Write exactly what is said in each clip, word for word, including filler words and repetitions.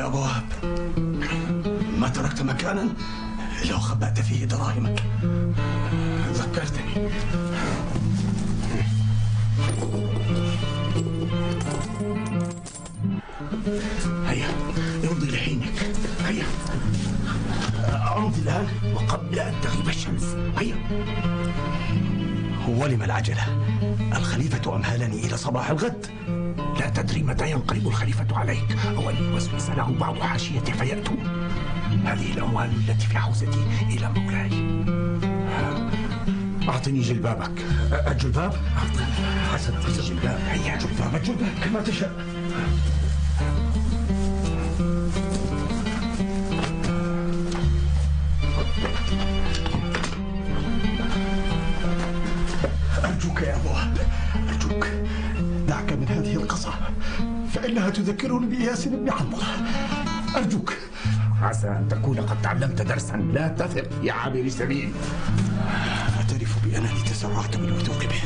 أبو وهب، ما تركت مكانا إلا وخبأت فيه دراهمك. ذكرتني. هيا امضي لحينك. هيا امضي الآن وقبل أن تغيب الشمس. هيا. ولم العجلة؟ الخليفة أمهلني إلى صباح الغد. لا تدري متى ينقلب الخليفة عليك أو أن يوسوس له بعض حاشيته فيأتون. هذه الأموال التي في حوزتي إلى مولاي. أعطني جلبابك. الجلباب؟ حسن الجلباب. هيا جلباب الجلباب كما تشاء. أرجوك يا أبو وهب، أرجوك دعك من هذه القصة فإنها تذكرني بإياس بن حنظلة. أرجوك. عسى أن تكون قد تعلمت درسا. لا تثق يا عابر السبيل. أعترف بأنني تسرعت بالوثوق به،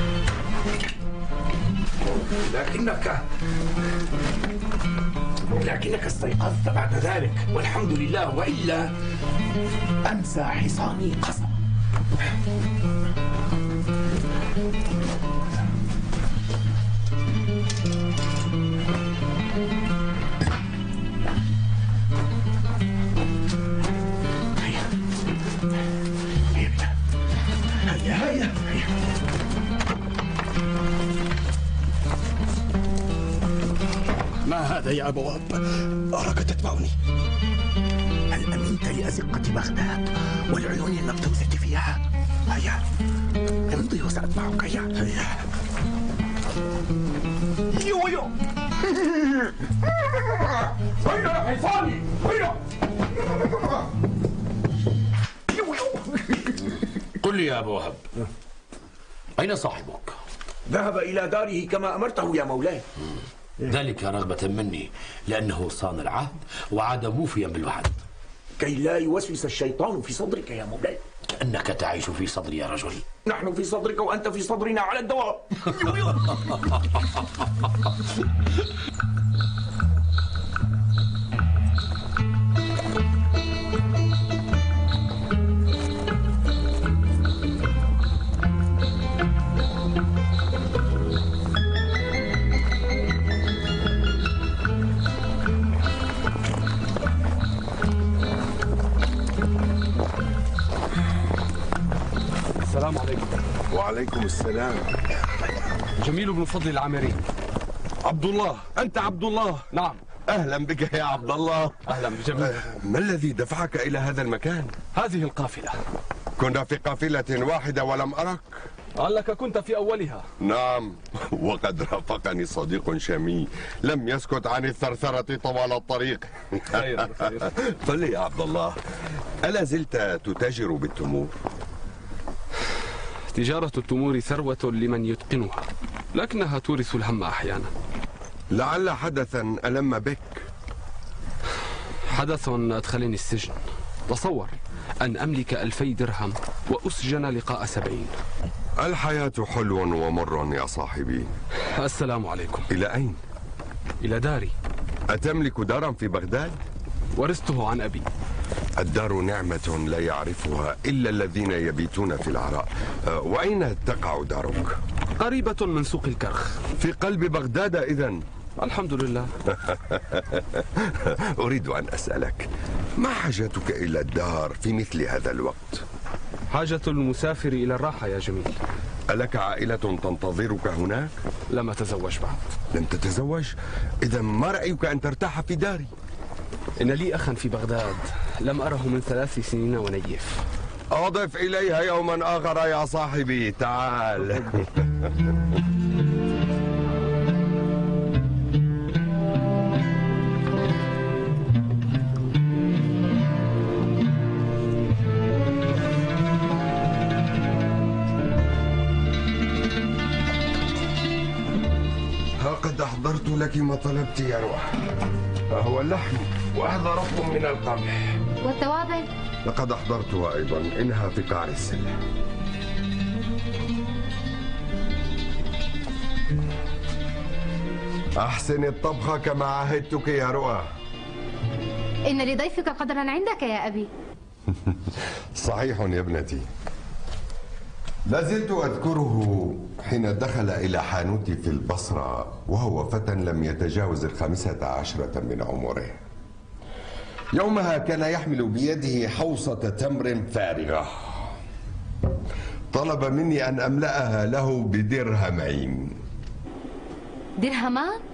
لكنك لكنك استيقظت بعد ذلك والحمد لله، وإلا أنسى حصاني قسم. ما هذا يا أبو وهب؟ أراك تتبعني. هل أمنت لأزقة بغداد والعيون المبتوسة فيها؟ هيا امضي وسأتبعك. هيا هيا. يو يو هيا يا حصاني. هيا. يو يو. قل لي يا أبو وهب، أين صاحبك؟ ذهب إلى داره كما أمرته يا مولاي. ذلك رغبة مني، لأنه صان العهد وعاد موفيا بالوعد. كي لا يوسوس الشيطان في صدرك يا مولاي. كأنك تعيش في صدري يا رجل. نحن في صدرك وأنت في صدرنا على الدوام. السلام عليكم. وعليكم السلام. جميل بن فضل العامري. عبد الله، أنت عبد الله؟ نعم. أهلا بك يا عبد الله. أهلا بجميل. ما الذي دفعك إلى هذا المكان؟ هذه القافلة. كنا في قافلة واحدة ولم أرك. لعلك كنت في أولها. نعم، وقد رافقني صديق شامي لم يسكت عن الثرثرة طوال الطريق. خير خير. قل لي يا عبد الله، ألا زلت تتاجر بالتمور؟ تجارة التمور ثروة لمن يتقنها، لكنها تورث الهم أحيانا. لعل حدثا ألم بك. حدث أدخلني السجن. تصور أن أملك ألفي درهم وأسجن لقاء سبعين. الحياة حلو ومر يا صاحبي. السلام عليكم. إلى أين؟ إلى داري. أتملك دارا في بغداد؟ ورثته عن أبي. الدار نعمة لا يعرفها إلا الذين يبيتون في العراء. وأين تقع دارك؟ قريبة من سوق الكرخ. في قلب بغداد إذن؟ الحمد لله. أريد أن أسألك، ما حاجتك إلى الدار في مثل هذا الوقت؟ حاجة المسافر إلى الراحة يا جميل. ألك عائلة تنتظرك هناك؟ لم أتزوج بعد. لم تتزوج؟ إذا ما رأيك أن ترتاح في داري؟ إن لي أخا في بغداد لم أره من ثلاث سنين ونيف. أضف إليها يوما آخر يا صاحبي، تعال. ها قد أحضرت لك ما طلبت يا روح. ها هو اللحم وهذا رطب من القمح. والتوابل؟ لقد أحضرتها أيضا، إنها في قعر السلة. أحسن الطبخ كما عهدتك يا رؤى. إن لضيفك قدرا عندك يا أبي. صحيح يا ابنتي. لازلت أذكره حين دخل إلى حانوتي في البصرة وهو فتى لم يتجاوز الخامسة عشرة من عمره. يومها كان يحمل بيده حوصة تمر فارغة. طلب مني أن أملأها له بدرهمين. درهمان؟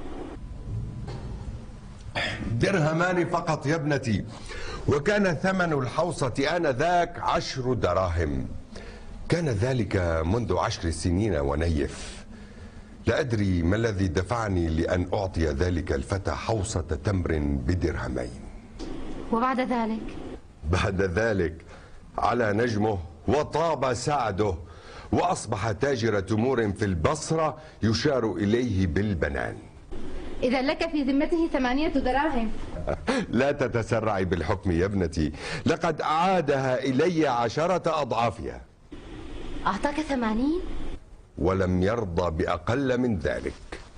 درهمان فقط يا ابنتي، وكان ثمن الحوصة آنذاك عشر دراهم. كان ذلك منذ عشر سنين ونيف. لا أدري ما الذي دفعني لأن أعطي ذلك الفتى حوصة تمر بدرهمين. وبعد ذلك؟ بعد ذلك على نجمه وطاب سعده، وأصبح تاجر تمور في البصرة يشار إليه بالبنان. إذا لك في ذمته ثمانية دراهم. لا تتسرعي بالحكم يا ابنتي، لقد أعادها إلي عشرة أضعافها. أعطاك ثمانين؟ ولم يرضى بأقل من ذلك.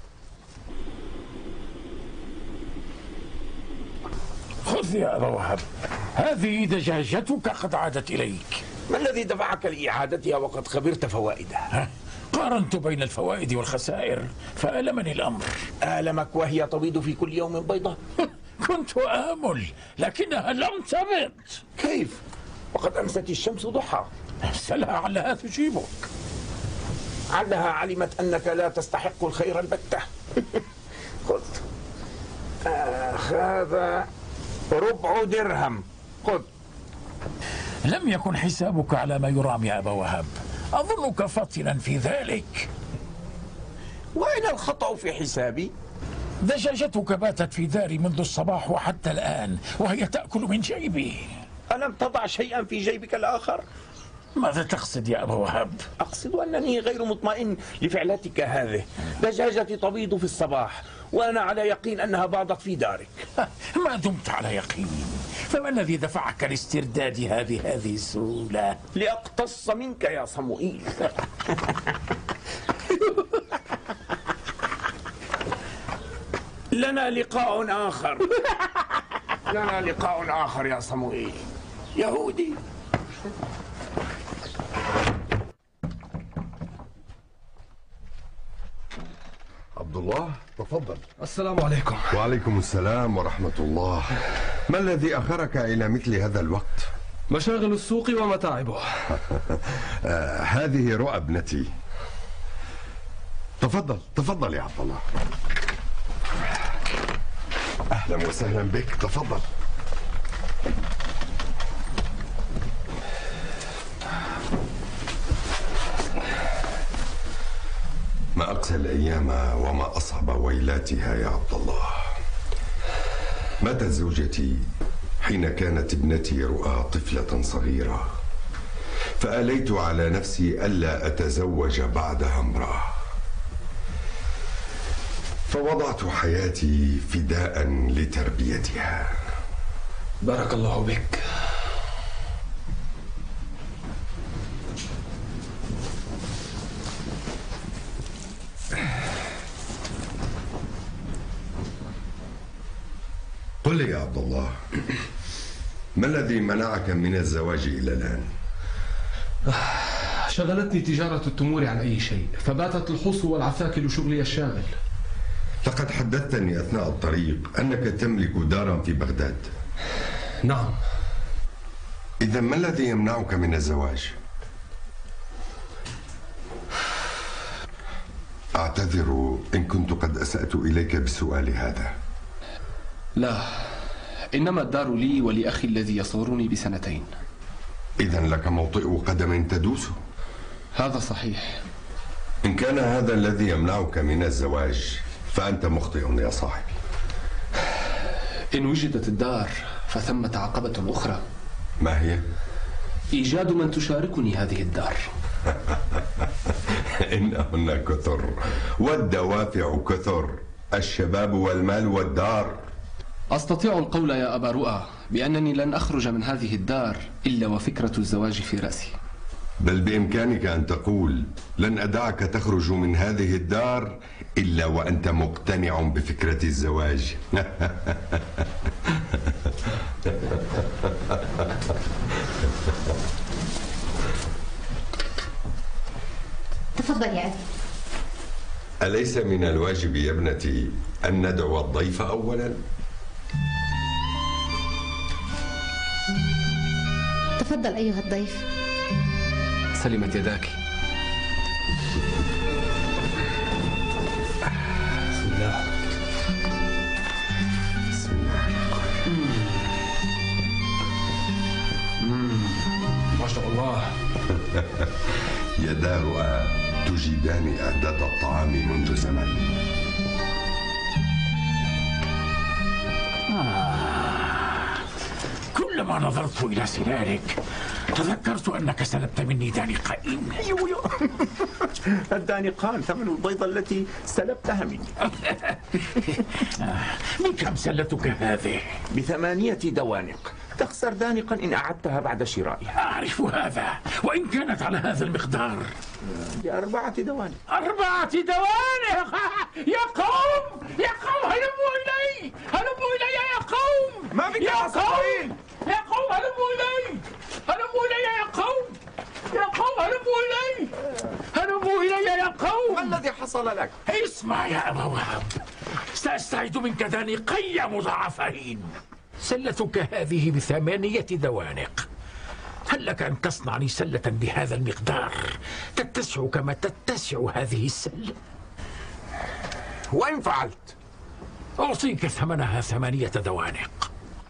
خذ يا أبا وهب، هذه دجاجتك قد عادت إليك. ما الذي دفعك لإعادتها وقد خبرت فوائدها؟ قارنت بين الفوائد والخسائر فألمني الأمر. آلمك وهي تبيض في كل يوم بيضة؟ كنت آمل لكنها لم تبض. كيف؟ وقد أمست الشمس ضحى. سلها علها تجيبك. علها علمت أنك لا تستحق الخير البتة. خذ. آه هذا ربع درهم. خذ. لم يكن حسابك على ما يرام يا أبا وهب، أظنك فطنا في ذلك. وأين الخطأ في حسابي؟ دجاجتك باتت في داري منذ الصباح وحتى الآن وهي تأكل من جيبي. ألم تضع شيئا في جيبك الآخر؟ ماذا تقصد يا أبا وهب؟ أقصد أنني غير مطمئن لفعلتك هذه. دجاجتي تبيض في الصباح وأنا على يقين أنها باضت في دارك. ما دمت على يقين، فما الذي دفعك لاسترداد هذه هذه السهولة؟ لأقتص منك يا صموئيل. لنا لقاء آخر. لنا لقاء آخر يا صموئيل. يهودي. عبد الله تفضل. السلام عليكم. وعليكم السلام ورحمة الله. ما الذي أخرك إلى مثل هذا الوقت؟ مشاغل السوق ومتاعبه. آه هذه رؤى ابنتي. تفضل تفضل يا عبد الله. أهلا وسهلا بك، تفضل. ما أقسى الأيام وما أصعب ويلاتها يا عبد الله. ماتت زوجتي حين كانت ابنتي رؤى طفلة صغيرة، فأليت على نفسي ألا أتزوج بعدها امرأة، فوضعت حياتي فداء لتربيتها. بارك الله بك. قل لي يا عبد الله، ما الذي منعك من الزواج إلى الآن؟ شغلتني تجارة التمور عن أي شيء، فباتت الحصو والعساكل شغلي الشاغل. لقد حدثتني أثناء الطريق أنك تملك دارا في بغداد. نعم. إذا ما الذي يمنعك من الزواج؟ أعتذر إن كنت قد أسأت إليك بسؤال هذا. لا، إنما الدار لي ولأخي الذي يصغرني بسنتين. إذا لك موطئ قدم تدوسه. هذا صحيح. إن كان هذا الذي يمنعك من الزواج فأنت مخطئ يا صاحبي. إن وجدت الدار فثمة عقبة أخرى. ما هي؟ إيجاد من تشاركني هذه الدار. إنهن كثر والدوافع كثر، الشباب والمال والدار. أستطيع القول يا أبا رؤى بأنني لن أخرج من هذه الدار إلا وفكرة الزواج في رأسي. بل بإمكانك أن تقول لن أدعك تخرج من هذه الدار إلا وأنت مقتنع بفكرة الزواج. تفضل يا أبي. أليس من الواجب يا ابنتي أن ندعو الضيف أولا؟ تفضل أيها الضيف. سلمت يداك. بسم الله. بسم الله. ما شاء الله. يداها تجيدان إعداد الطعام منذ زمن. آه. كلما نظرت إلى سنانك تذكرت أنك سلبت مني دانقين. يو الدانقان ثمن البيضة التي سلبتها مني. بكم سلتك هذه؟ بثمانية دوانق. تخسر دانقا إن أعدتها بعد شرائها. أعرف هذا، وإن كانت على هذا المقدار. بأربعة دوانق. أربعة دوانق؟ يا قوم يا قوم هلموا إلي، هلموا إلي يا قوم. ما بك يا يا قوم يا قوم هلموا إلي، هلموا إلي يا قوم، يا قوم هلموا إلي، هلموا إلي يا قوم. ما الذي حصل لك؟ اسمع يا أبا وهب، سأستعيد منك دانقي مضاعفين. سلتك هذه بثمانية دوانق. هل لك أن تصنع لي سلة بهذا المقدار تتسع كما تتسع هذه السلة؟ وإن فعلت أعطيك ثمنها ثمانية دوانق.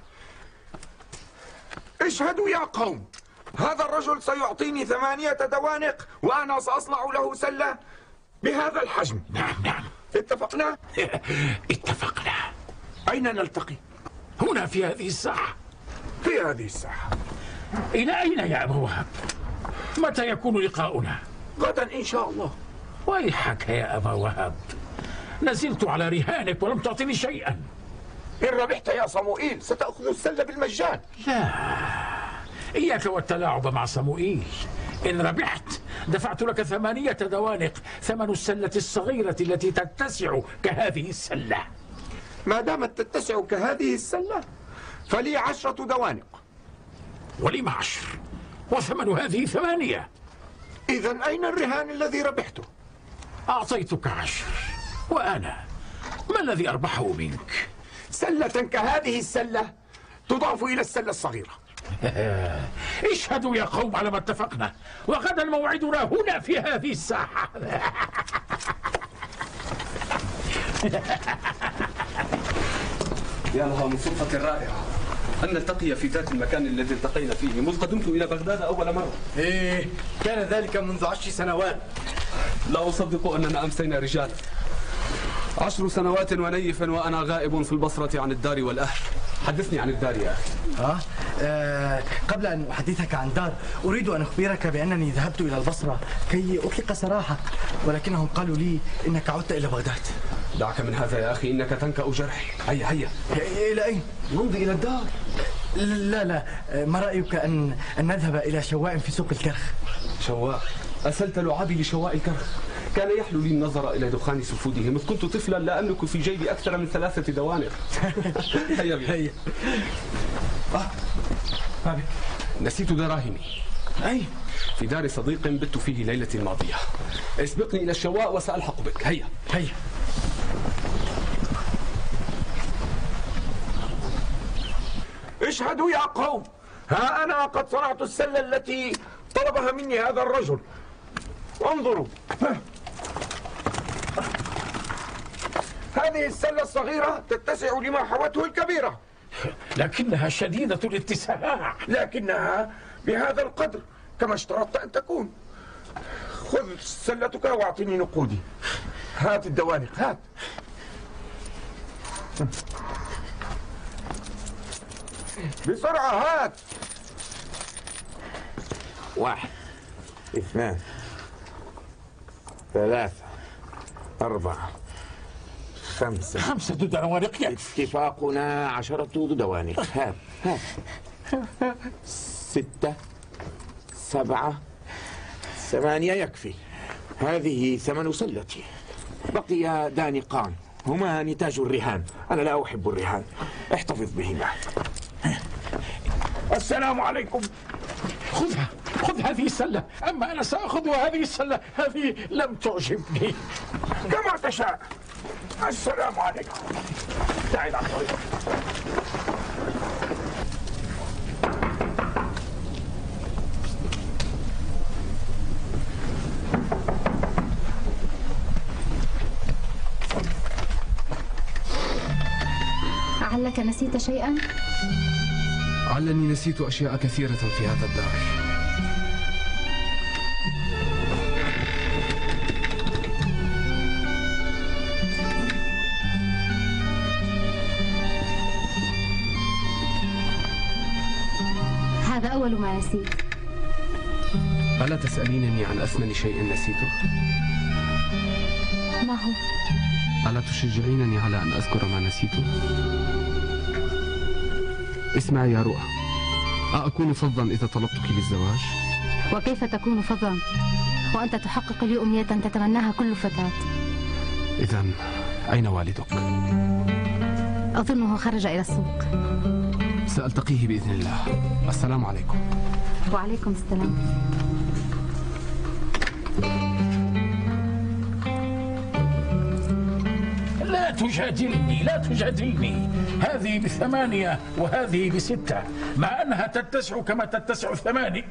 اشهدوا يا قوم، هذا الرجل سيعطيني ثمانية دوانق وأنا سأصنع له سلة بهذا الحجم. نعم نعم. اتفقنا؟ اتفقنا. أين نلتقي؟ هنا في هذه الساعة. في هذه الساعة. إلى أين يا أبا وهب؟ متى يكون لقاؤنا؟ غدا إن شاء الله. ويحك يا أبا وهب، نزلت على رهانك ولم تعطني شيئا. إن ربحت يا صموئيل ستأخذ السلة بالمجان. لا، إياك والتلاعب مع صموئيل. إن ربحت دفعت لك ثمانية دوانق، ثمن السلة الصغيرة التي تتسع كهذه السلة. ما دامت تتسع كهذه السلة فلي عشرة دوانق. ولم عشر، وثمن هذه ثمانية. إذن أين الرهان الذي ربحته؟ أعطيتك عشر، وأنا ما الذي أربحه منك؟ سلة كهذه السلة تضاف إلى السلة الصغيرة. اشهدوا يا قوم على ما اتفقنا، وغدا موعدنا هنا في هذه الساحة. يا لها من صدفة رائعة أن نلتقي في ذات المكان الذي التقينا فيه منذ قدمت إلى بغداد أول مرة. إيه، كان ذلك منذ عشر سنوات. لا أصدق أننا أمسينا رجال. عشر سنوات ونيف وأنا غائب في البصرة عن الدار والأهل. حدثني عن الدار يا أخي. ها؟ آه قبل أن أحدثك عن دار أريد أن أخبرك بأنني ذهبت إلى البصرة كي أطلق سراحك، ولكنهم قالوا لي إنك عدت إلى بغداد. دعك من هذا يا أخي، إنك تنكأ جرحي. هيا هيا. إلى أين؟ نمضي إلى الدار. لا لا، ما رأيك أن أن نذهب إلى شواء في سوق الكرخ؟ شواء؟ أسلت لعابي لشواء الكرخ. كان يحلو لي النظر إلى دخان سفودهم إذ كنت طفلا لا أملك في جيبي أكثر من ثلاثة دوانق. هيا بي. هيا. آه. ما بك؟ نسيت دراهمي. أي؟ في دار صديق بت فيه ليلتي الماضية. اسبقني إلى الشواء وسألحق بك. هيا هيا. اشهدوا يا قوم، ها أنا قد صنعت السلة التي طلبها مني هذا الرجل. انظروا، هذه السلة الصغيرة تتسع لما حوته الكبيرة، لكنها شديدة الاتساع. لكنها بهذا القدر كما اشترطت أن تكون. خذ سلتك واعطني نقودي. هات الدوانق، هات. بسرعة هات. واحد، اثنان، ثلاثة، أربعة، خمسة. خمسة دوانق يكفي. اتفاقنا عشرة دوانق. هات هات. ستة، سبعة، ثمانية يكفي. هذه ثمن سلتي. بقي دانقان هما نتاج الرهان. أنا لا أحب الرهان، احتفظ بهما. السلام عليكم. خذها خذ هذه السلة. أما أنا سأخذ هذه السلة، هذه لم تعجبني. كما تشاء. السلام عليكم. تعال أخوي. لعلك نسيت شيئا؟ علني نسيت أشياء كثيرة في هذا الدار. هذا أول ما نسيت. ألا تسألينني عن أثمن شيء نسيته؟ ما هو؟ ألا تشجعينني على أن أذكر ما نسيته؟ اسمعي يا رؤى، أأكون فظا إذا طلبتك للزواج؟ وكيف تكون فظا وأنت تحقق لي أمنية تتمناها كل فتاة؟ إذن أين والدك؟ أظنه خرج إلى السوق. سألتقيه بإذن الله. السلام عليكم. وعليكم السلام. لا تجادلني، لا تجادلني. هذه بثمانية وهذه بستة، مع أنها تتسع كما تتسع الثماني.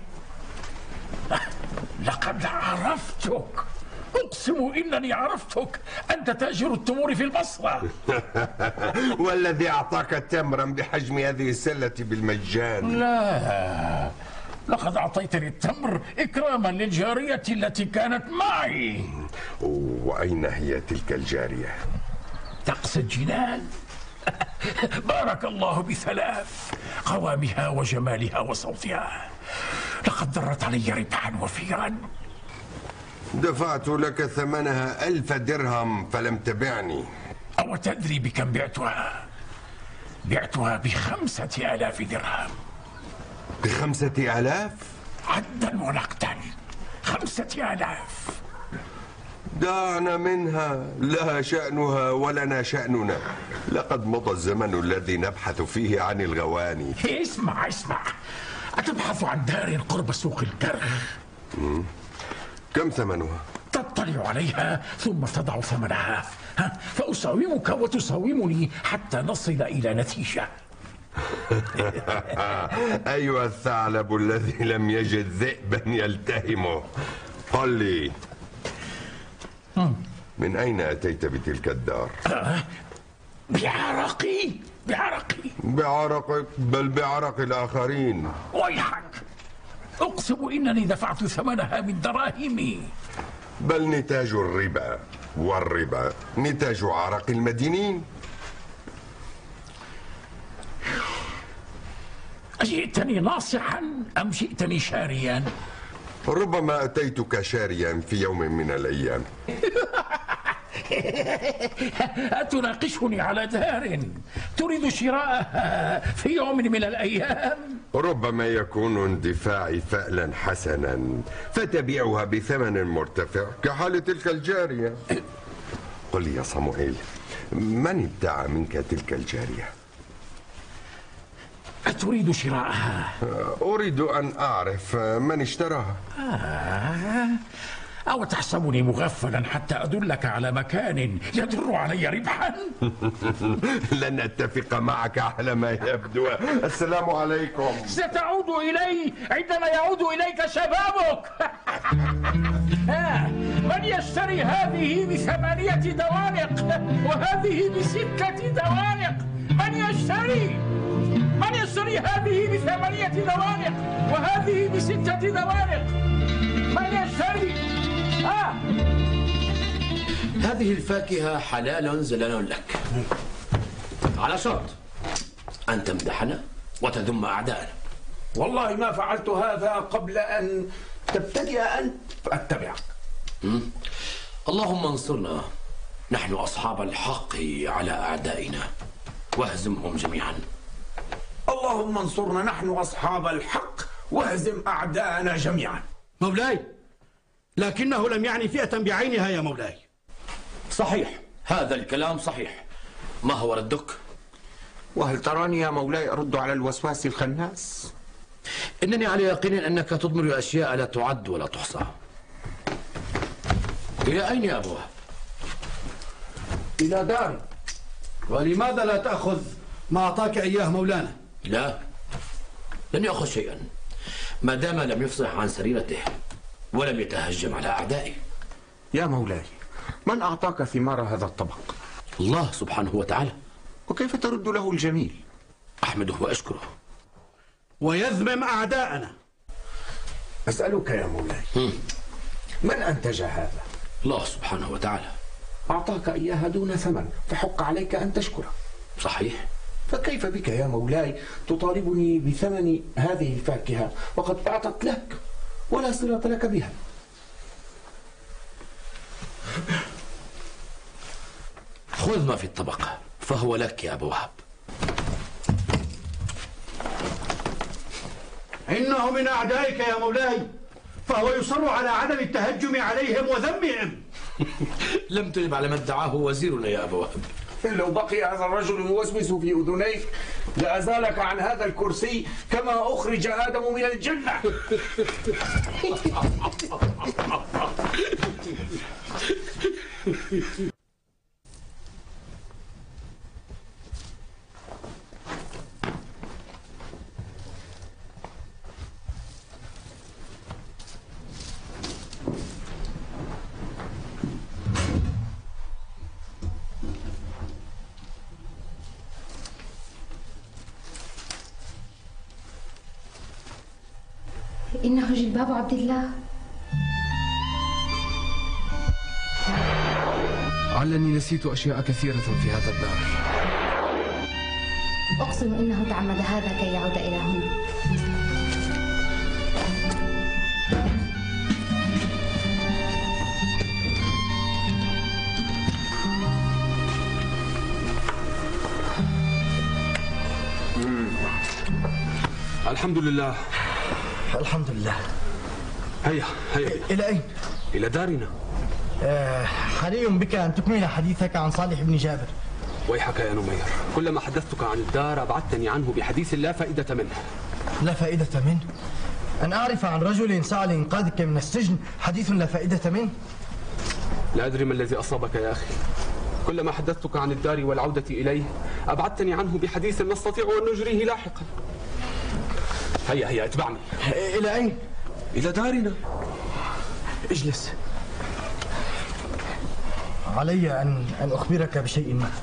لقد عرفتك، أقسم إنني عرفتك. أنت تاجر التمور في البصرة. والذي أعطاك تمرا بحجم هذه السلة بالمجان. لا، لقد أعطيتني التمر إكراما للجارية التي كانت معي. وأين هي تلك الجارية؟ تقصد جنان؟ بارك الله بثلاث، قوامها وجمالها وصوتها. لقد درت علي ربحا وفيرا. دفعت لك ثمنها ألف درهم فلم تبعني. أو تدري بكم بعتها؟ بعتها بخمسة آلاف درهم. بخمسة آلاف؟ عدا ونقدا، خمسة آلاف. دعنا منها، لها شأنها ولنا شأننا. لقد مضى الزمن الذي نبحث فيه عن الغواني. اسمع اسمع، أتبحث عن دار قرب سوق الكرخ؟ كم ثمنها؟ تطلع عليها ثم تضع ثمنها، ها؟ فأساومك وتساومني حتى نصل إلى نتيجة. أيها الثعلب الذي لم يجد ذئبا يلتهمه، قل لي من أين أتيت بتلك الدار؟ بعرقي بعرقي بعرقك؟ بل بعرق الآخرين. ويحك، أقسم إنني دفعت ثمنها من دراهمي. بل نتاج الربا، والربا نتاج عرق المدينين. أجئتني ناصحا أم جئتني شاريا؟ ربما أتيتك شاريا في يوم من الأيام. أتناقشني على دار تريد شراءها في يوم من الأيام؟ ربما يكون اندفاعي فعلا حسنا فتبيعها بثمن مرتفع كحال تلك الجارية. قل لي يا صموئيل، من ابتاع منك تلك الجارية؟ أتريد شراءها؟ أريد أن أعرف من اشتراها. آه. أو تحسبني مغفلا حتى أدلك على مكان يدر علي ربحا؟ لن أتفق معك على ما يبدو. السلام عليكم. ستعود إلي عندما يعود إليك شبابك. من يشتري هذه بثمانية دوانق وهذه بستة دوانق؟ من يشتري؟ من يشتري هذه بثمانية دوانق وهذه بستة دوانق؟ من يشتري؟ آه. هذه الفاكهة حلال زلال لك، على شرط أن تمدحنا وتذم أعداءنا. والله ما فعلت هذا قبل أن تبتدئ أنت فأتبعك. اللهم انصرنا، نحن أصحاب الحق على أعدائنا، واهزمهم جميعا. اللهم انصرنا، نحن أصحاب الحق، واهزم أعداءنا جميعا. مولاي، لكنه لم يعني فئة بعينها يا مولاي. صحيح، هذا الكلام صحيح. ما هو ردك؟ وهل تراني يا مولاي أرد على الوسواس الخناس؟ إنني على يقين أنك تضمر أشياء لا تعد ولا تحصى. إلى أين يا أبو وهب؟ إلى داري. ولماذا لا تأخذ ما أعطاك إياه مولانا؟ لا، لن يأخذ شيئا ما دام لم يفصح عن سريرته ولم يتهجم على أعدائه. يا مولاي، من أعطاك ثمار هذا الطبق؟ الله سبحانه وتعالى. وكيف ترد له الجميل؟ أحمده وأشكره. ويذمم أعداءنا. أسألك يا مولاي، من أنتج هذا؟ الله سبحانه وتعالى. أعطاك إياها دون ثمن، فحق عليك أن تشكره. صحيح. فكيف بك يا مولاي تطالبني بثمن هذه الفاكهة وقد أعطت لك ولا صلة لك بها؟ خذ ما في الطبق فهو لك يا أبو وهب. إنه من أعدائك يا مولاي، فهو يصر على عدم التهجم عليهم وذمهم. لم تجب على ما ادعاه وزيرنا يا أبو وهب. لو بقي هذا الرجل يوسوس في أذنيك لأزالك عن هذا الكرسي كما أخرج آدم من الجنة. إنه جلباب عبد الله. علني نسيت أشياء كثيرة في هذا الدار. أقسم إنه تعمد هذا كي يعود إلى هنا. الحمد لله. الحمد لله. هيا هيا. إلى أين؟ إلى دارنا. آه حري بك أن تكمل حديثك عن صالح بن جابر. ويحك يا نمير، كلما حدثتك عن الدار أبعدتني عنه بحديث لا فائدة منه. لا فائدة منه؟ أن أعرف عن رجل سعى لإنقاذك من السجن حديث لا فائدة منه؟ لا أدري ما الذي أصابك يا أخي. كلما حدثتك عن الدار والعودة إليه أبعدتني عنه بحديث نستطيع أن نجريه لاحقا. هيا هيا اتبعني. إلى أين؟ إلى دارنا. اجلس. علي أن أن أخبرك بشيء ما.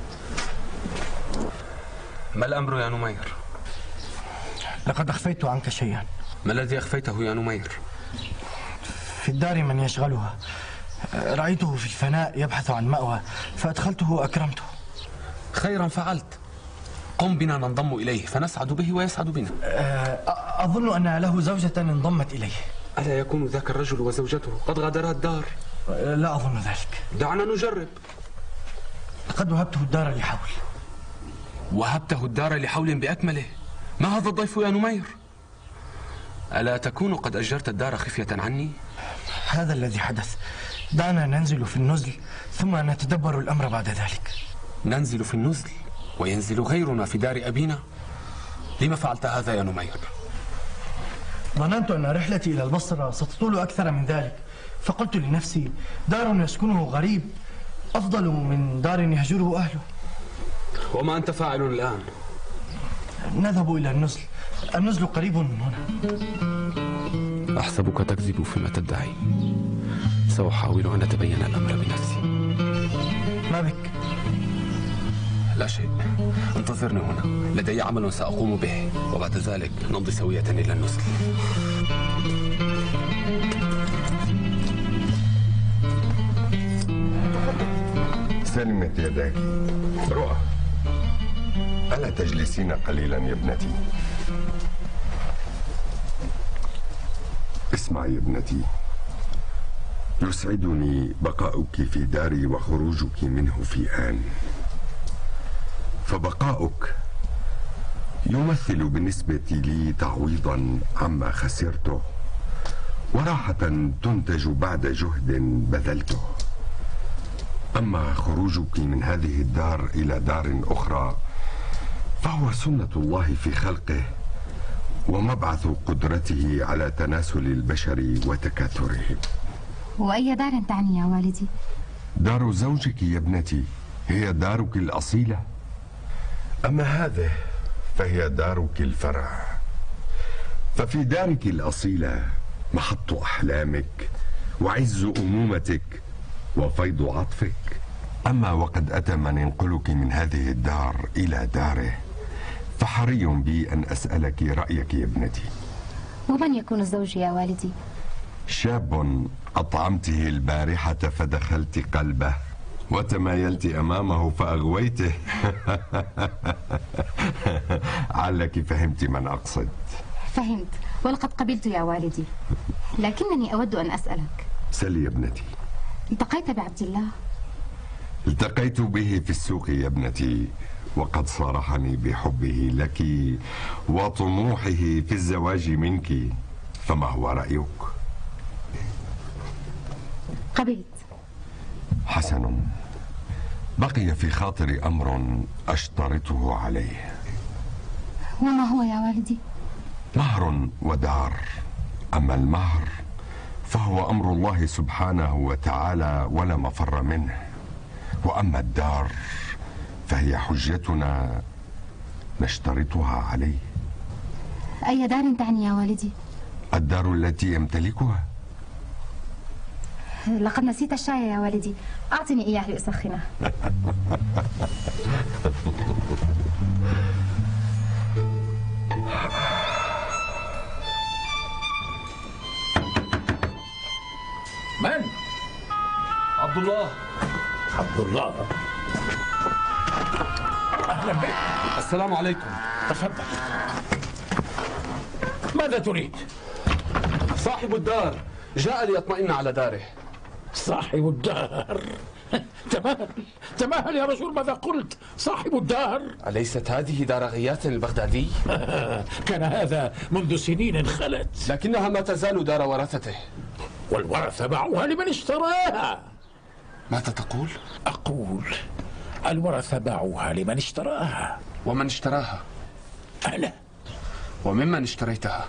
ما الأمر يا نمير؟ لقد أخفيت عنك شيئا. ما الذي أخفيته يا نمير؟ في الدار من يشغلها. رأيته في الفناء يبحث عن مأوى فأدخلته وأكرمته. خيرا فعلت. قم بنا ننضم إليه فنسعد به ويسعد بنا. أظن أن له زوجة انضمت إليه. ألا يكون ذاك الرجل وزوجته قد غادرا الدار؟ لا أظن ذلك. دعنا نجرب. لقد وهبته الدار لحول. وهبته الدار لحول بأكمله؟ ما هذا الضيف يا نمير؟ ألا تكون قد أجرت الدار خفية عني؟ هذا الذي حدث. دعنا ننزل في النزل ثم نتدبر الأمر بعد ذلك. ننزل في النزل وينزل غيرنا في دار أبينا؟ لما فعلت هذا يا نمير؟ ظننت أن رحلتي إلى البصرة ستطول أكثر من ذلك، فقلت لنفسي دار يسكنه غريب أفضل من دار يهجره أهله. وما أنت فاعل الآن؟ نذهب إلى النزل. النزل قريب من هنا. أحسبك تكذب فيما تدعي. سأحاول أن أتبين الأمر بنفسي. ما بك؟ لا شيء. انتظرني هنا، لدي عمل سأقوم به وبعد ذلك نمضي سوية إلى النزل. سلمت يداك. رؤى، ألا تجلسين قليلا يا ابنتي؟ اسمعي يا ابنتي، يسعدني بقاؤك في داري وخروجك منه في آن، فبقاؤك يمثل بالنسبة لي تعويضا عما خسرته وراحة تنتج بعد جهد بذلته. أما خروجك من هذه الدار إلى دار أخرى فهو سنة الله في خلقه ومبعث قدرته على تناسل البشر وتكاثرهم. وأي دار تعني يا والدي؟ دار زوجك يا ابنتي هي دارك الأصيلة، أما هذه فهي دارك الفرع. ففي دارك الأصيلة محط أحلامك وعز أمومتك وفيض عطفك. أما وقد أتى من ينقلك من هذه الدار إلى داره، فحري بي أن أسألك رأيك يا ابنتي. ومن يكون الزوج يا والدي؟ شاب أطعمته البارحة فدخلت قلبه وتمايلت أمامه فأغويته. علك فهمت من أقصد. فهمت ولقد قبلت يا والدي، لكنني أود أن أسألك. سلي يا ابنتي. التقيت بعبد الله؟ التقيت به في السوق يا ابنتي، وقد صارحني بحبه لك وطموحه في الزواج منك، فما هو رأيك؟ قبلت. حسن، بقي في خاطري أمر أشترطه عليه. وما هو يا والدي؟ مهر ودار. أما المهر فهو أمر الله سبحانه وتعالى ولا مفر منه، وأما الدار فهي حجتنا نشترطها عليه. أي دار تعني يا والدي؟ الدار التي يمتلكها. لقد نسيت الشاي يا والدي، أعطني إياه لأسخنه. من؟ عبد الله. عبد الله، أهلا بك. السلام عليكم. تفضل. ماذا تريد؟ صاحب الدار جاء ليطمئن على داره. صاحب الدار؟ تماهل تماهل يا رجل، ماذا قلت؟ صاحب الدار؟ أليست هذه دار غياث البغدادي؟ كان هذا منذ سنين خلت، لكنها ما تزال دار ورثته. والورثة باعوها لمن اشتراها. ماذا تقول؟ أقول الورثة باعوها لمن اشتراها. ومن اشتراها؟ أنا. وممن اشتريتها؟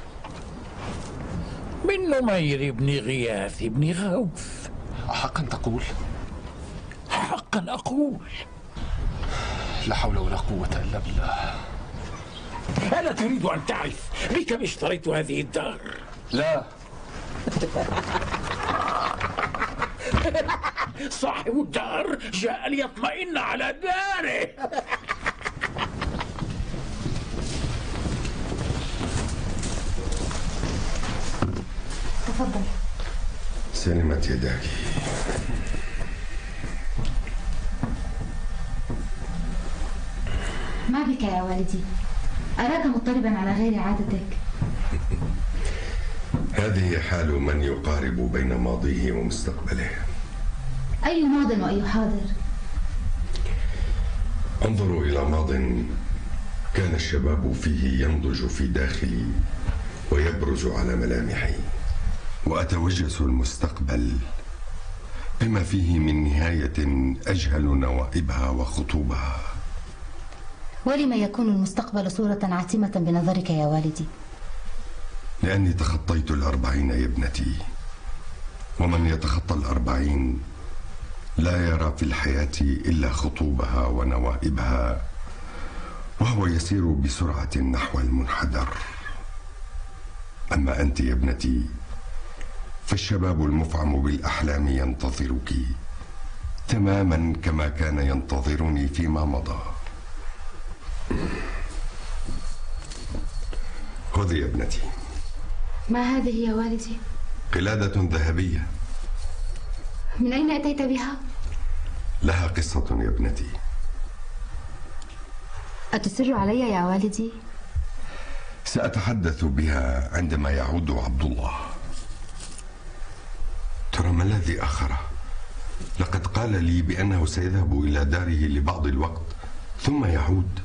من نمير بن غياث بن غوث. أحقا تقول؟ حقا أقول. لا حول ولا قوة إلا بالله. ألا تريد أن تعرف بكم اشتريت هذه الدار؟ لا. صاحب الدار جاء ليطمئن على داره. تفضل. سلمت يداك. ما بك يا والدي؟ أراك مضطربا على غير عادتك. هذه حال من يقارب بين ماضيه ومستقبله. أي ماض وأي حاضر؟ انظروا إلى ماض كان الشباب فيه ينضج في داخلي ويبرز على ملامحي، وأتوجس المستقبل بما فيه من نهاية أجهل نوائبها وخطوبها. ولم يكون المستقبل صورة عاتمة بنظرك يا والدي؟ لأني تخطيت الأربعين يا ابنتي، ومن يتخطى الأربعين لا يرى في الحياة إلا خطوبها ونوائبها، وهو يسير بسرعة نحو المنحدر. أما أنت يا ابنتي فالشباب المفعم بالأحلام ينتظرك تماما كما كان ينتظرني فيما مضى. خذي يا ابنتي. ما هذه يا والدي؟ قلادة ذهبية. من أين أتيت بها؟ لها قصة يا ابنتي. أتصر علي يا والدي؟ سأتحدث بها عندما يعود عبد الله. ترى ما الذي أخره؟ لقد قال لي بأنه سيذهب إلى داره لبعض الوقت ثم يعود.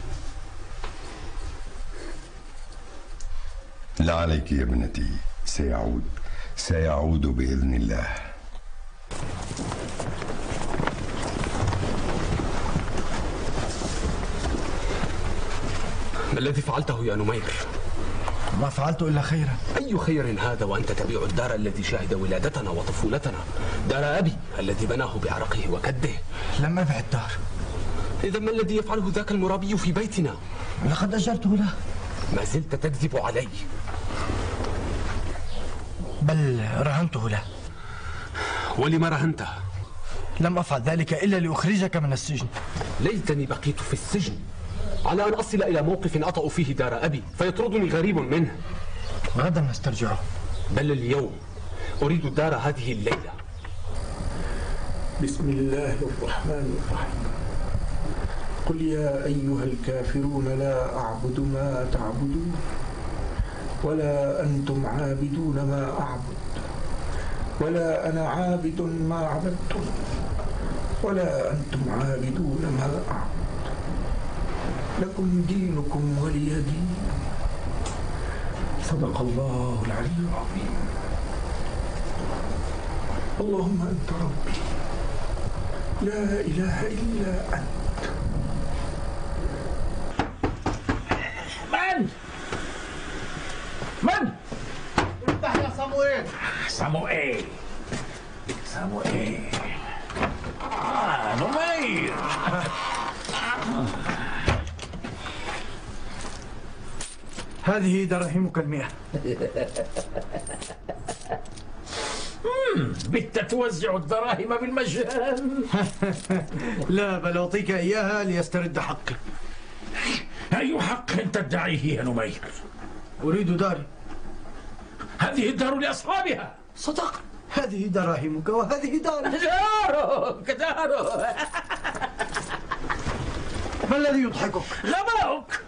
لا عليك يا ابنتي، سيعود سيعود بإذن الله. ما الذي فعلته يا نمير؟ ما فعلت إلا خيرا. أي خير هذا وأنت تبيع الدار التي شهد ولادتنا وطفولتنا، دار أبي الذي بناه بعرقه وكده؟ لم أبع الدار. إذا ما الذي يفعله ذاك المرابي في بيتنا؟ لقد أجرته له. ما زلت تكذب علي. بل رهنته له. ولما رهنته؟ لم أفعل ذلك إلا لأخرجك من السجن. ليتني بقيت في السجن على أن أصل إلى موقف أطأ فيه دار أبي فيطردني غريب منه. غدا نسترجعه. بل اليوم أريد الدار هذه الليلة. بسم الله الرحمن الرحيم. قل يا أيها الكافرون لا أعبد ما تعبدون ولا أنتم عابدون ما أعبد ولا أنا عابد ما عبدتم ولا أنتم عابدون ما أعبد لكم دينكم ولي دين. صدق الله العلي العظيم. اللهم أنت ربي لا إله إلا أنت. من؟ من؟ افتح يا صموئيل. صموئيل صموئيل آه نمير. هذه دراهمك المئة. بت توزع الدراهم بالمجان. لا، بل أعطيك إياها ليسترد حقي. أي حق تدعيه يا نمير؟ أريد داري. هذه الدار لأصحابها. صدق، هذه دراهمك وهذه داري. دارك دارك. ما الذي يضحكك؟ غباؤك.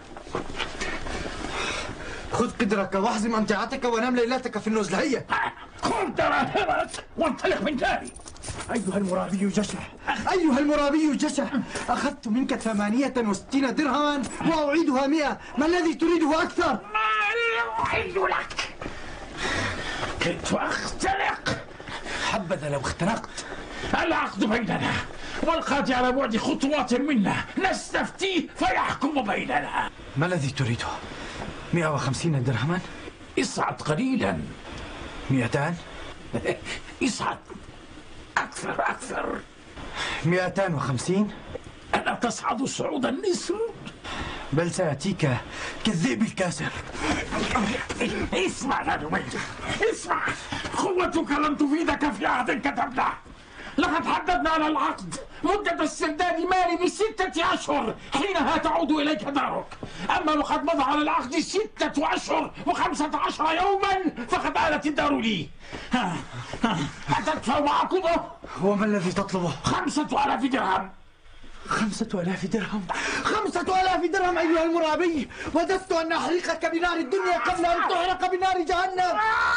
خذ قدرك واحزم أمتعتك ونام ليلتك في النزل. هيا خذ دراهمك وانطلق من داري. أيها المرابي جشع، أيها المرابي جشع، أخذت منك ثمانية وستين درهما وأعيدها مئة. ما الذي تريده أكثر؟ ما أعيد لك. كنت أخترق. حبذا لو اختنقت. العقد بيننا والقاضي على بعد خطوات منا، نستفتيه فيحكم بيننا. ما الذي تريده؟ مئة وخمسين درهما؟ اصعد قليلا. مئتان؟ اصعد أكثر أكثر. مئتان وخمسين؟ ألا تصعد صعود النسر؟ بل سأتيك كالذئب الكاسر. اسمع يا نمير، اسمع. قوتك لن تفيدك في عهد كتبناه. لقد حددنا على العقد مدة استرداد مالي بستة أشهر، حينها تعود إليك دارك. أما وقد مضى على العقد ستة أشهر وخمسة عشر يوما فقد آلت الدار لي. ها ها أتدفع معقوبة؟ وما الذي تطلبه؟ خمسة آلاف درهم. خمسة آلاف درهم؟ خمسة آلاف درهم أيها المرابي! وددت أن أحرقك بنار الدنيا قبل أن تحرق بنار جهنم.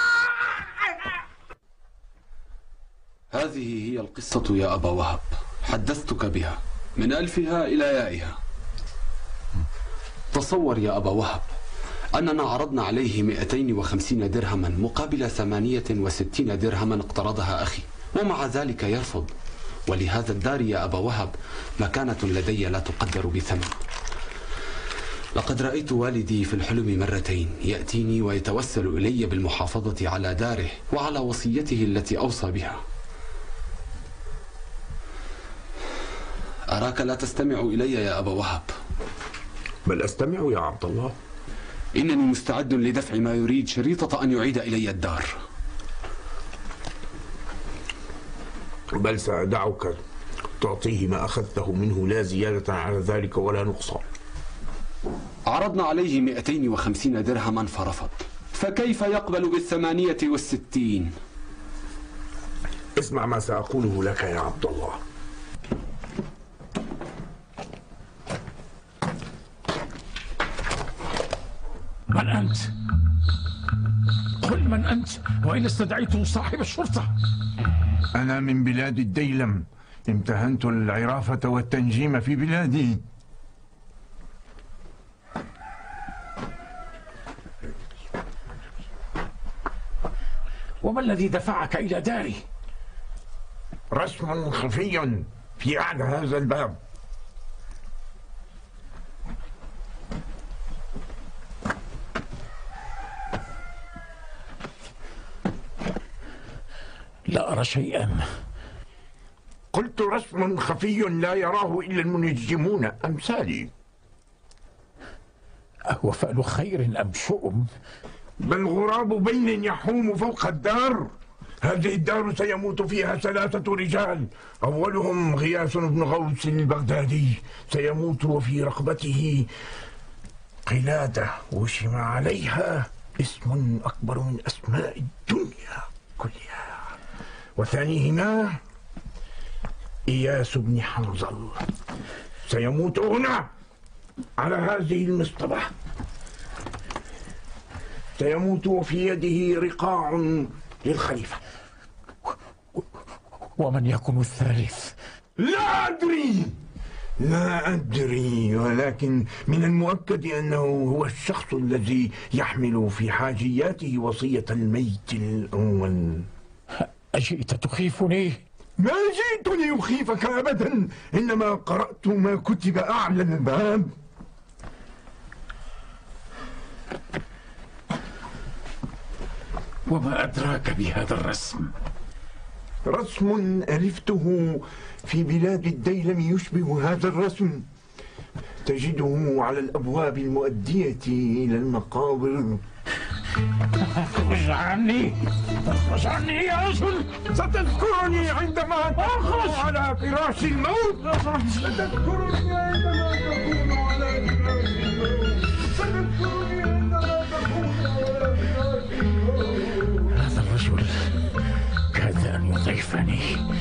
هذه هي القصة يا أبا وهب، حدثتك بها من ألفها إلى يائها. تصور يا أبا وهب أننا عرضنا عليه مئتين وخمسين درهما مقابل ثمانية وستين درهما اقترضها أخي، ومع ذلك يرفض. ولهذا الدار يا أبا وهب مكانة لدي لا تقدر بثمن. لقد رأيت والدي في الحلم مرتين يأتيني ويتوسل إلي بالمحافظة على داره وعلى وصيته التي أوصى بها. أراك لا تستمع إلي يا أبا وهب. بل أستمع يا عبد الله. إنني مستعد لدفع ما يريد شريطة أن يعيد إلي الدار. بل سأدعك تعطيه ما أخذته منه لا زيادة على ذلك ولا نقصان. عرضنا عليه مئتين وخمسين درهما فرفض، فكيف يقبل بالثمانية والستين؟ اسمع ما سأقوله لك يا عبد الله. من أنت؟ قل من أنت وإن استدعيته صاحب الشرطة. أنا من بلاد الديلم، امتهنت العرافة والتنجيم في بلادي. وما الذي دفعك إلى داري؟ رسم خفي في أعلى هذا الباب. لا أرى شيئا. قلت رسم خفي لا يراه إلا المنجمون أمثالي. أهو فعل خير أم شؤم؟ بل غراب بين يحوم فوق الدار. هذه الدار سيموت فيها ثلاثة رجال، أولهم غياث بن غوث البغدادي سيموت وفي رقبته قلادة وشم عليها اسم أكبر من أسماء الدنيا كلها، وثانيهما إياس بن حنظل سيموت هنا على هذه المصطبة، سيموت وفي يده رقاع للخليفة. ومن يكون الثالث؟ لا أدري لا أدري، ولكن من المؤكد أنه هو الشخص الذي يحمل في حاجياته وصية الميت الأول. أجئت تخيفني؟ ما جئت لأخيفك أبدا، إنما قرأت ما كتب أعلى الباب. وما أدراك بهذا الرسم؟ رسم ألفته في بلاد الديلم يشبه هذا الرسم، تجده على الأبواب المؤدية إلى المقابر. اخرج عني، اخرج عني يا رجل. ستذكرني عندما تكون على فراش الموت. ستذكرني عندما تكون على فراش الموت. ستذكرني عندما تكون على فراش الموت. هذا الرجل كاد أن يضيفني.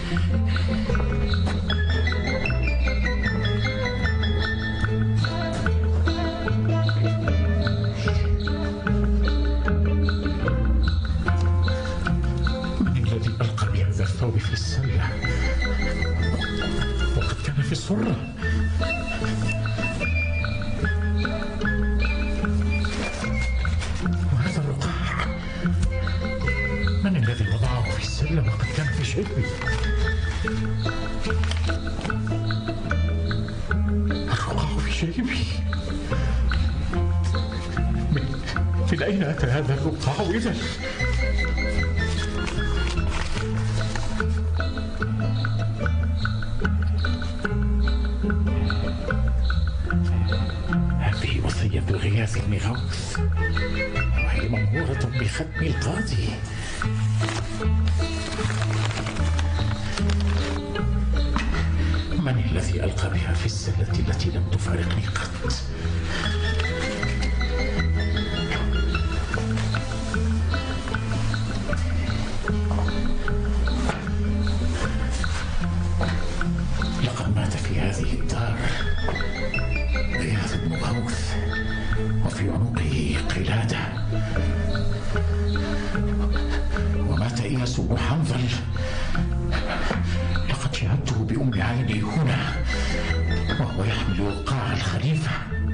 الثوب في السلة وقد كان في السرة. وهذا الرقاع من الذي وضعه في السلة وقد كان في شيبي؟ الرقاع في شيبي. من أين أتى هذا الرقاع إذا؟ غياث بن غوث وهي ممهورة بختم القاضي. من الذي ألقى بها في السلة التي لم تفارقني قط؟ لقد مات في هذه الدار غياث بن غوث وفي عنقه قلادة، ومات إياس بن حنظل. لقد شاهدته بأم عيني هنا وهو يحمل رقاع الخليفة.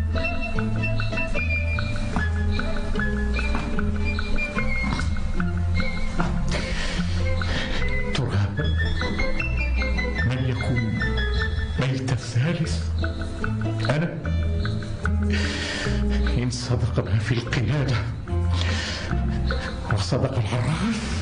ترى من يكون ميت الثالث؟ أنا إن صدق ما في القلادة وصدق العراف.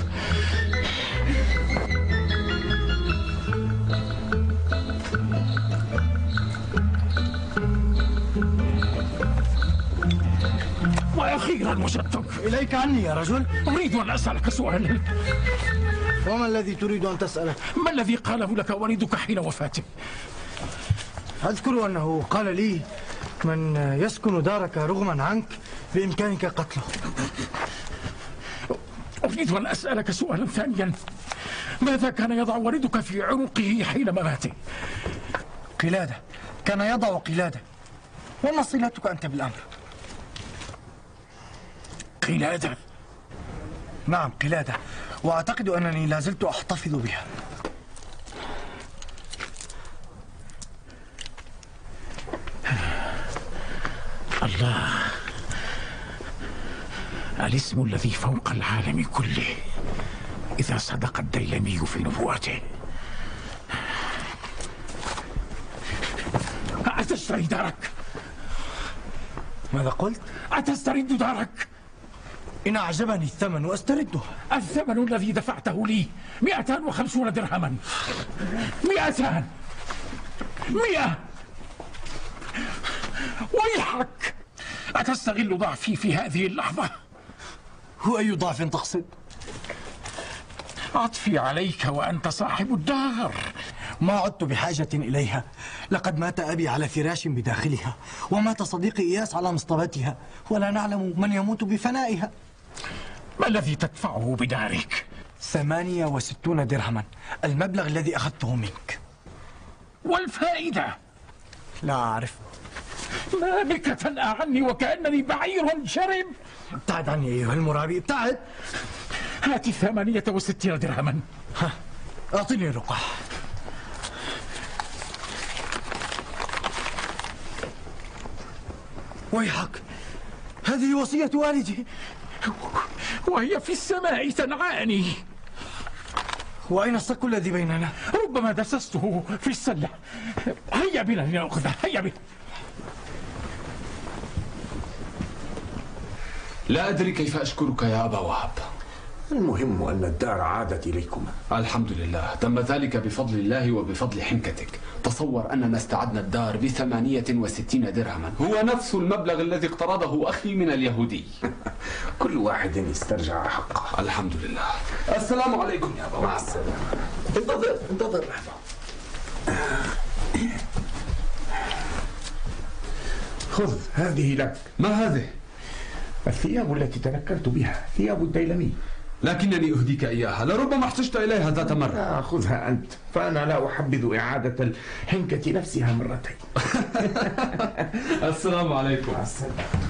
وأخيرا وجدتك. إليك عني يا رجل. أريد أن أسألك سؤالا. وما الذي تريد أن تسأله؟ ما الذي قاله لك والدك حين وفاته؟ أذكر أنه قال لي: من يسكن دارك رغما عنك بإمكانك قتله. أريد أن أسألك سؤالا ثانيا. ماذا كان يضع والدك في عنقه حينما مات؟ قلادة، كان يضع قلادة. وما صلتك أنت بالأمر؟ قلادة؟ نعم قلادة، وأعتقد أنني لازلت أحتفظ بها. الله، الاسم الذي فوق العالم كله إذا صدق الديلمي في نبوته. أتسترد دارك؟ ماذا قلت؟ أتسترد دارك؟ إن أعجبني الثمن وأستردها. الثمن الذي دفعته لي مئتان وخمسون درهما. مئتان مئة. ويحك، أتستغل ضعفي في هذه اللحظة؟ وأي ضعف تقصد؟ عطفي عليك وأنت صاحب الدار. ما عدت بحاجة إليها، لقد مات أبي على فراش بداخلها، ومات صديقي إياس على مصطبتها، ولا نعلم من يموت بفنائها. ما الذي تدفعه بدارك؟ ثمانية وستون درهما، المبلغ الذي أخذته منك. والفائدة؟ لا أعرف. ما بك تنأى عني وكأنني بعير شرب؟ ابتعد عني أيها المرابي، ابتعد. هات ثمانية وستين درهما. ها، أعطني رقعة. ويحك، هذه وصية والدي وهي في السماء تنعاني. وأين الصك الذي بيننا؟ ربما دسسته في السلة. هيا بنا لنأخذه، هيا بنا. لا أدري كيف أشكرك يا أبا وهب. المهم أن الدار عادت إليكما. الحمد لله، تم ذلك بفضل الله وبفضل حنكتك. تصور أننا استعدنا الدار بثمانية وستين درهما، هو نفس المبلغ الذي اقترضه أخي من اليهودي. كل واحد استرجع حقه. الحمد لله. السلام عليكم يا أبا. مع السلامة. انتظر انتظر لحظة. خذ هذه لك. ما هذه؟ الثياب التي تنكرت بها، ثياب الديلمي. لكنني أهديك إياها، لربما احتجت إليها ذات مرة. لا، خذها أنت، فأنا لا أحبذ إعادة الحنكة نفسها مرتين. السلام عليكم. مع السلامة.